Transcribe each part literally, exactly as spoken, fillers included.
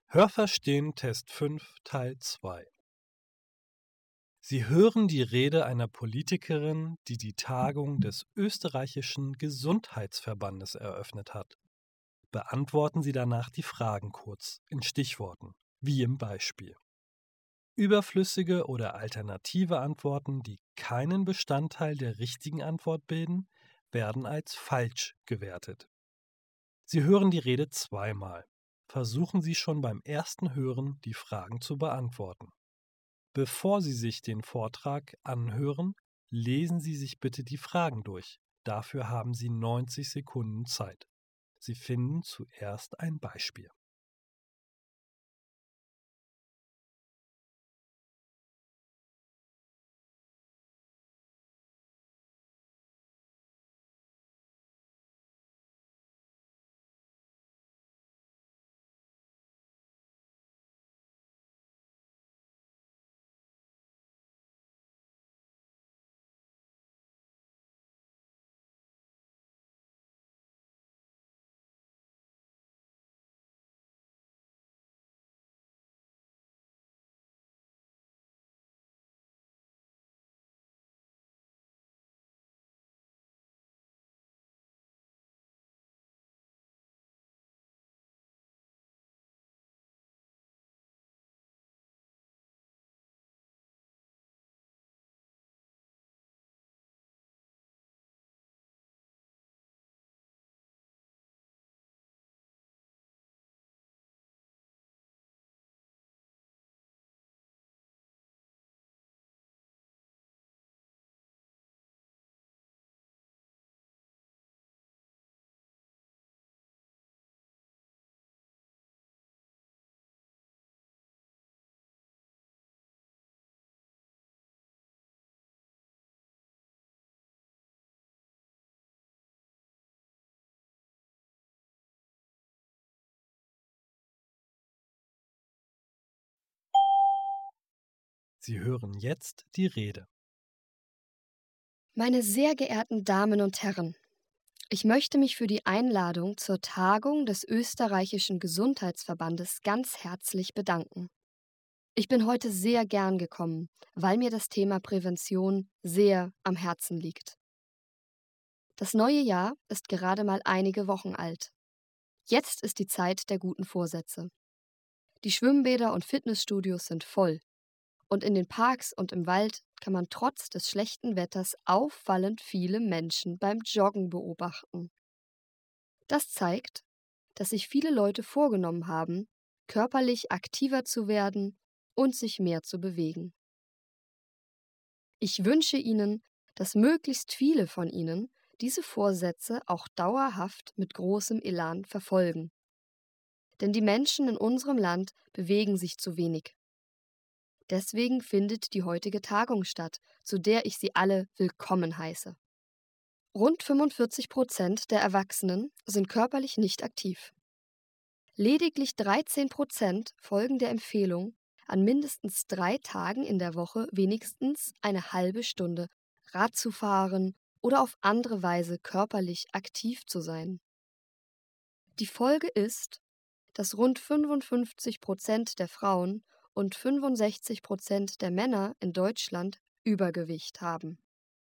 Hörverstehen Test fünf Teil zwei. Sie hören die Rede einer Politikerin, die die Tagung des österreichischen Gesundheitsverbandes eröffnet hat. Beantworten Sie danach die Fragen kurz, in Stichworten, wie im Beispiel. Überflüssige oder alternative Antworten, die keinen Bestandteil der richtigen Antwort bilden, werden als falsch gewertet. Sie hören die Rede zweimal. Versuchen Sie schon beim ersten Hören, die Fragen zu beantworten. Bevor Sie sich den Vortrag anhören, lesen Sie sich bitte die Fragen durch. Dafür haben Sie neunzig Sekunden Zeit. Sie finden zuerst ein Beispiel. Sie hören jetzt die Rede. Meine sehr geehrten Damen und Herren, ich möchte mich für die Einladung zur Tagung des österreichischen Gesundheitsverbandes ganz herzlich bedanken. Ich bin heute sehr gern gekommen, weil mir das Thema Prävention sehr am Herzen liegt. Das neue Jahr ist gerade mal einige Wochen alt. Jetzt ist die Zeit der guten Vorsätze. Die Schwimmbäder und Fitnessstudios sind voll. Und in den Parks und im Wald kann man trotz des schlechten Wetters auffallend viele Menschen beim Joggen beobachten. Das zeigt, dass sich viele Leute vorgenommen haben, körperlich aktiver zu werden und sich mehr zu bewegen. Ich wünsche Ihnen, dass möglichst viele von Ihnen diese Vorsätze auch dauerhaft mit großem Elan verfolgen. Denn die Menschen in unserem Land bewegen sich zu wenig. Deswegen findet die heutige Tagung statt, zu der ich Sie alle willkommen heiße. Rund fünfundvierzig Prozent der Erwachsenen sind körperlich nicht aktiv. Lediglich dreizehn Prozent folgen der Empfehlung, an mindestens drei Tagen in der Woche wenigstens eine halbe Stunde Rad zu fahren oder auf andere Weise körperlich aktiv zu sein. Die Folge ist, dass rund fünfundfünfzig Prozent der Frauen und fünfundsechzig Prozent der Männer in Deutschland Übergewicht haben.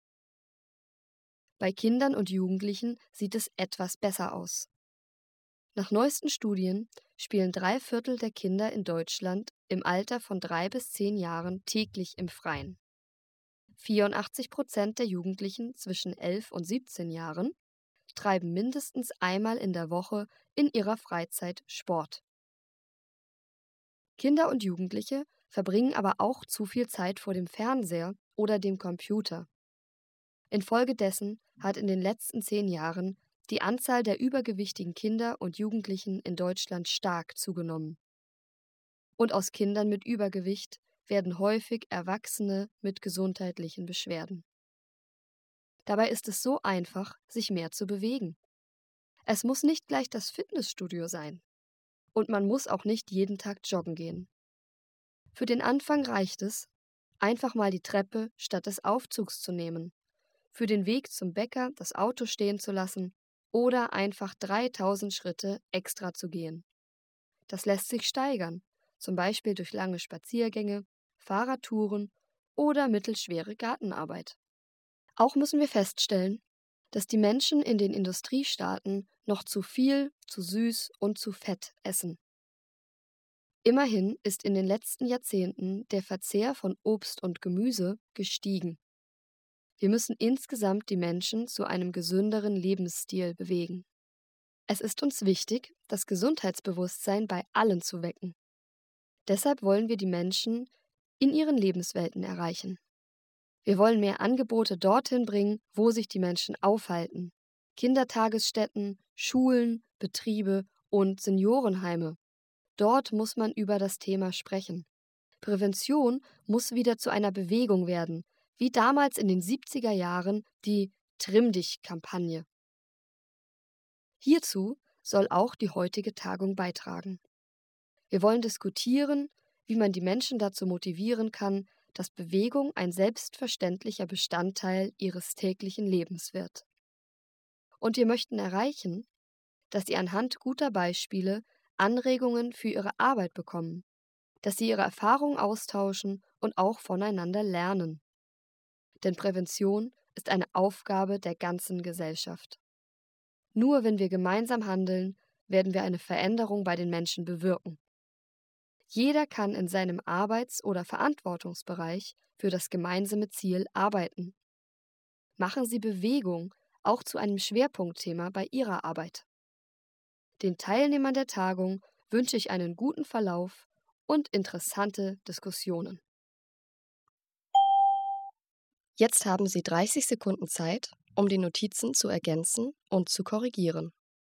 Bei Kindern und Jugendlichen sieht es etwas besser aus. Nach neuesten Studien spielen drei Viertel der Kinder in Deutschland im Alter von drei bis zehn Jahren täglich im Freien. vierundachtzig Prozent der Jugendlichen zwischen elf und siebzehn Jahren treiben mindestens einmal in der Woche in ihrer Freizeit Sport. Kinder und Jugendliche verbringen aber auch zu viel Zeit vor dem Fernseher oder dem Computer. Infolgedessen hat in den letzten zehn Jahren die Anzahl der übergewichtigen Kinder und Jugendlichen in Deutschland stark zugenommen. Und aus Kindern mit Übergewicht werden häufig Erwachsene mit gesundheitlichen Beschwerden. Dabei ist es so einfach, sich mehr zu bewegen. Es muss nicht gleich das Fitnessstudio sein. Und man muss auch nicht jeden Tag joggen gehen. Für den Anfang reicht es, einfach mal die Treppe statt des Aufzugs zu nehmen, für den Weg zum Bäcker das Auto stehen zu lassen oder einfach dreitausend Schritte extra zu gehen. Das lässt sich steigern, zum Beispiel durch lange Spaziergänge, Fahrradtouren oder mittelschwere Gartenarbeit. Auch müssen wir feststellen, dass die Menschen in den Industriestaaten noch zu viel, zu süß und zu fett essen. Immerhin ist in den letzten Jahrzehnten der Verzehr von Obst und Gemüse gestiegen. Wir müssen insgesamt die Menschen zu einem gesünderen Lebensstil bewegen. Es ist uns wichtig, das Gesundheitsbewusstsein bei allen zu wecken. Deshalb wollen wir die Menschen in ihren Lebenswelten erreichen. Wir wollen mehr Angebote dorthin bringen, wo sich die Menschen aufhalten. Kindertagesstätten, Schulen, Betriebe und Seniorenheime. Dort muss man über das Thema sprechen. Prävention muss wieder zu einer Bewegung werden, wie damals in den siebziger Jahren die Trimm-dich-Kampagne. Hierzu soll auch die heutige Tagung beitragen. Wir wollen diskutieren, wie man die Menschen dazu motivieren kann, dass Bewegung ein selbstverständlicher Bestandteil ihres täglichen Lebens wird. Und wir möchten erreichen, dass sie anhand guter Beispiele Anregungen für ihre Arbeit bekommen, dass sie ihre Erfahrungen austauschen und auch voneinander lernen. Denn Prävention ist eine Aufgabe der ganzen Gesellschaft. Nur wenn wir gemeinsam handeln, werden wir eine Veränderung bei den Menschen bewirken. Jeder kann in seinem Arbeits- oder Verantwortungsbereich für das gemeinsame Ziel arbeiten. Machen Sie Bewegung auch zu einem Schwerpunktthema bei Ihrer Arbeit. Den Teilnehmern der Tagung wünsche ich einen guten Verlauf und interessante Diskussionen. Jetzt haben Sie dreißig Sekunden Zeit, um die Notizen zu ergänzen und zu korrigieren.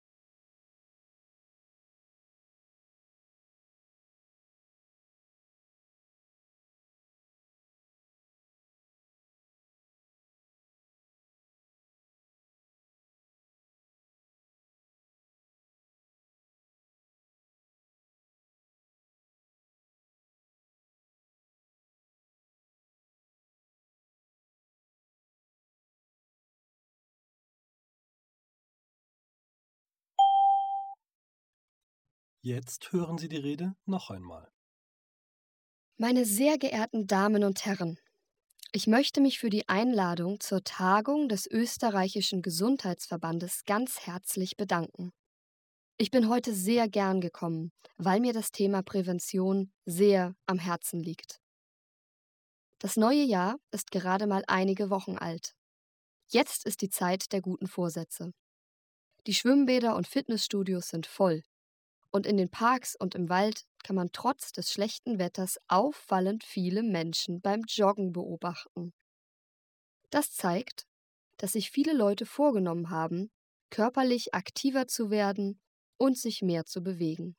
Jetzt hören Sie die Rede noch einmal. Meine sehr geehrten Damen und Herren, ich möchte mich für die Einladung zur Tagung des Österreichischen Gesundheitsverbandes ganz herzlich bedanken. Ich bin heute sehr gern gekommen, weil mir das Thema Prävention sehr am Herzen liegt. Das neue Jahr ist gerade mal einige Wochen alt. Jetzt ist die Zeit der guten Vorsätze. Die Schwimmbäder und Fitnessstudios sind voll. Und in den Parks und im Wald kann man trotz des schlechten Wetters auffallend viele Menschen beim Joggen beobachten. Das zeigt, dass sich viele Leute vorgenommen haben, körperlich aktiver zu werden und sich mehr zu bewegen.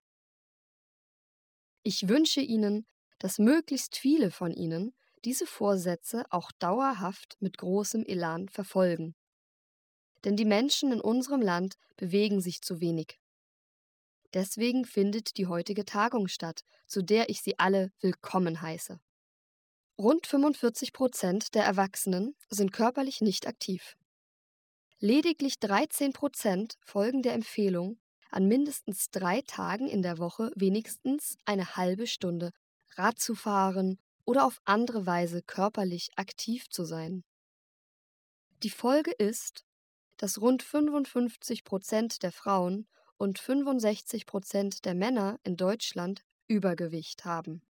Ich wünsche Ihnen, dass möglichst viele von Ihnen diese Vorsätze auch dauerhaft mit großem Elan verfolgen. Denn die Menschen in unserem Land bewegen sich zu wenig. Deswegen findet die heutige Tagung statt, zu der ich Sie alle willkommen heiße. Rund fünfundvierzig Prozent der Erwachsenen sind körperlich nicht aktiv. Lediglich dreizehn Prozent folgen der Empfehlung, an mindestens drei Tagen in der Woche wenigstens eine halbe Stunde Rad zu fahren oder auf andere Weise körperlich aktiv zu sein. Die Folge ist, dass rund fünfundfünfzig Prozent der Frauen und fünfundsechzig Prozent der Männer in Deutschland Übergewicht haben.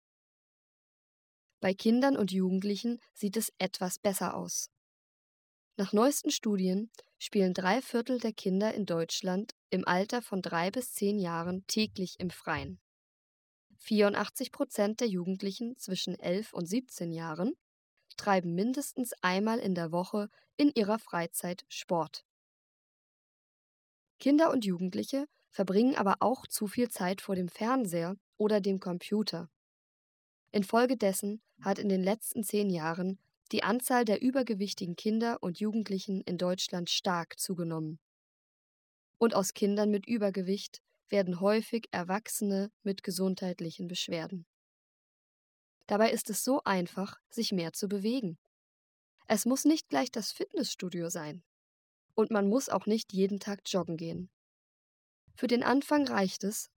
Bei Kindern und Jugendlichen sieht es etwas besser aus. Nach neuesten Studien spielen drei Viertel der Kinder in Deutschland im Alter von drei bis zehn Jahren täglich im Freien. vierundachtzig Prozent der Jugendlichen zwischen elf und siebzehn Jahren treiben mindestens einmal in der Woche in ihrer Freizeit Sport. Kinder und Jugendliche verbringen aber auch zu viel Zeit vor dem Fernseher oder dem Computer. Infolgedessen hat in den letzten zehn Jahren die Anzahl der übergewichtigen Kinder und Jugendlichen in Deutschland stark zugenommen. Und aus Kindern mit Übergewicht werden häufig Erwachsene mit gesundheitlichen Beschwerden. Dabei ist es so einfach, sich mehr zu bewegen. Es muss nicht gleich das Fitnessstudio sein. Und man muss auch nicht jeden Tag joggen gehen. Für den Anfang reicht es,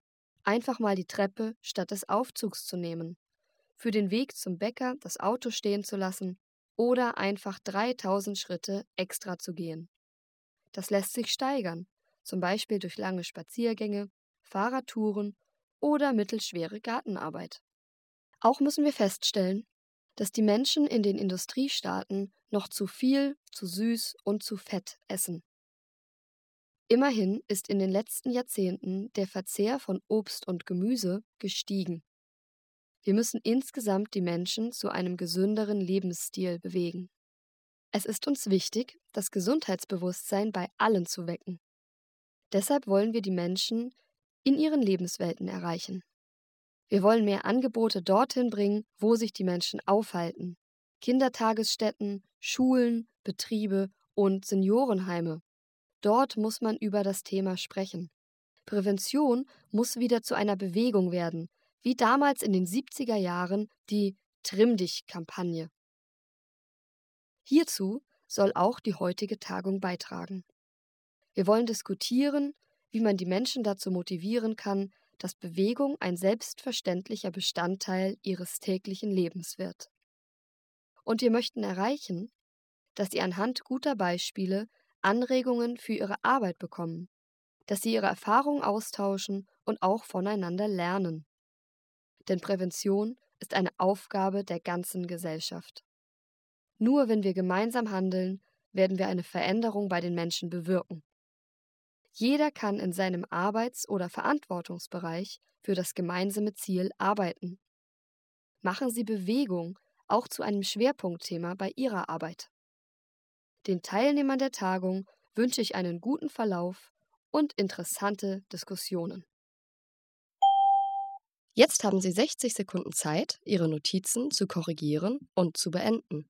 einfach mal die Treppe statt des Aufzugs zu nehmen, für den Weg zum Bäcker das Auto stehen zu lassen oder einfach dreitausend Schritte extra zu gehen. Das lässt sich steigern, zum Beispiel durch lange Spaziergänge, Fahrradtouren oder mittelschwere Gartenarbeit. Auch müssen wir feststellen, dass die Menschen in den Industriestaaten noch zu viel, zu süß und zu fett essen. Immerhin ist in den letzten Jahrzehnten der Verzehr von Obst und Gemüse gestiegen. Wir müssen insgesamt die Menschen zu einem gesünderen Lebensstil bewegen. Es ist uns wichtig, das Gesundheitsbewusstsein bei allen zu wecken. Deshalb wollen wir die Menschen in ihren Lebenswelten erreichen. Wir wollen mehr Angebote dorthin bringen, wo sich die Menschen aufhalten. Kindertagesstätten, Schulen, Betriebe und Seniorenheime. Dort muss man über das Thema sprechen. Prävention muss wieder zu einer Bewegung werden, wie damals in den siebziger Jahren die Trimm-dich-Kampagne. Hierzu soll auch die heutige Tagung beitragen. Wir wollen diskutieren, wie man die Menschen dazu motivieren kann, dass Bewegung ein selbstverständlicher Bestandteil ihres täglichen Lebens wird. Und wir möchten erreichen, dass sie anhand guter Beispiele Anregungen für ihre Arbeit bekommen, dass sie ihre Erfahrungen austauschen und auch voneinander lernen. Denn Prävention ist eine Aufgabe der ganzen Gesellschaft. Nur wenn wir gemeinsam handeln, werden wir eine Veränderung bei den Menschen bewirken. Jeder kann in seinem Arbeits- oder Verantwortungsbereich für das gemeinsame Ziel arbeiten. Machen Sie Bewegung auch zu einem Schwerpunktthema bei Ihrer Arbeit. Den Teilnehmern der Tagung wünsche ich einen guten Verlauf und interessante Diskussionen. Jetzt haben Sie sechzig Sekunden Zeit, Ihre Notizen zu korrigieren und zu beenden.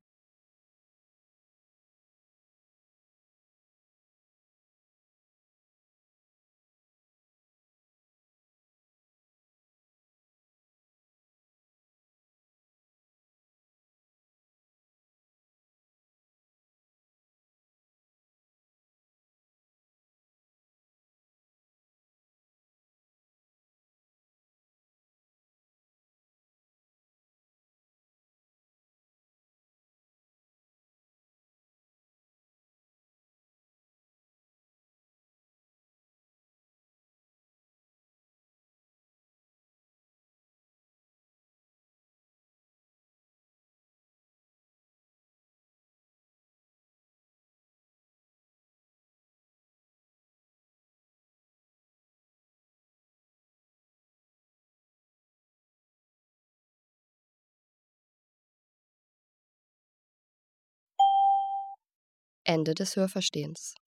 Ende des Hörverstehens.